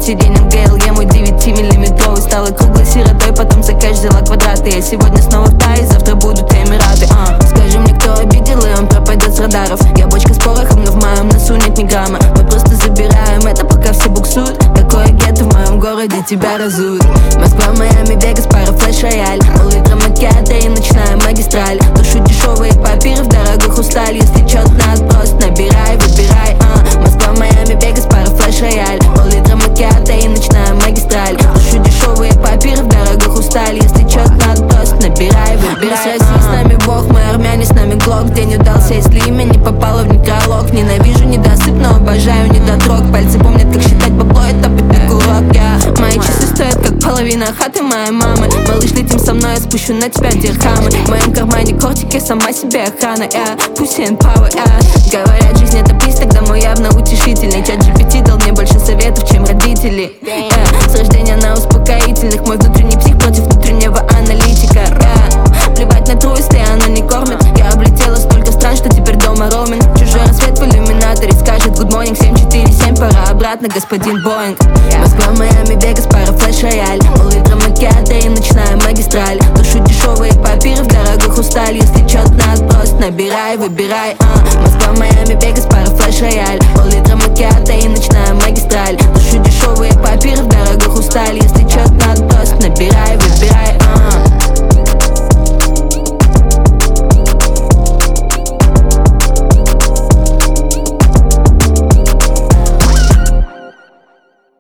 сиденьем ГЛЕ, мой 9-миллиметровый. Стала круглой сиротой, потом за кэш взяла квадраты. Я сегодня снова в Тае, завтра будут Эмираты. Скажи мне, кто обидел, и он пропадет с радаров. Я бочка с порохом, но в моем носу нет ни грамма. Мы просто забираем это, пока все буксуют. Такое гетто в моем городе, тебя разуют. Москва, Майами, Вегас, пара флеш-рояль. Пол-литра макиато и ночная магистраль. Душу дешевые папиры в дорогу хрусталь. Если чё-то надо, просто набирай, выбирай. Москва, Майами, Вегас, пара флеш-рояль. Пол-литра макиато и ночная магистраль. Душу дешевые папиры в дорогу хрусталь. Если чё-то надо, просто набирай, выбирай. С России с нами Бог, мы армяне, с нами Глок. День удался, если имя не попало в некролог. Ненавижу недосып, но обожаю недотрог. Пальцы помнят, как считать бабло, это пипик урок. Мои часы стоят, как половина хаты моей мамы. Малыш, летим со мной, я спущу на тебя дирхамы. В моем кармане кортики, сама себе охрана. Pussy and power, Говорят, жизнь это приз, тогда мой явно утешительный. Чат GPT дал мне больше советов, чем родители. С рождения на успокоительных. Мой внутренний псих против внутреннего аналитика. Плевать на тру, если она не кормит. Я облетела столько стран, что теперь дома роуминг. Чужой рассвет в иллюминаторе скажет good morning 747, пора обратно, господин Боинг. Москва, Майами, Вегас, пара флеш-рояль. Пол-литра макиато и ночная магистраль. Душу дешевые папиры в дорогу хрусталь. Если чё-то надо, просто набирай, выбирай. Москва, Майами, Вегас, пара флеш-рояль. Пол-литра макиато и ночная магистраль. Душу дешевые папиры в дорогу хрусталь.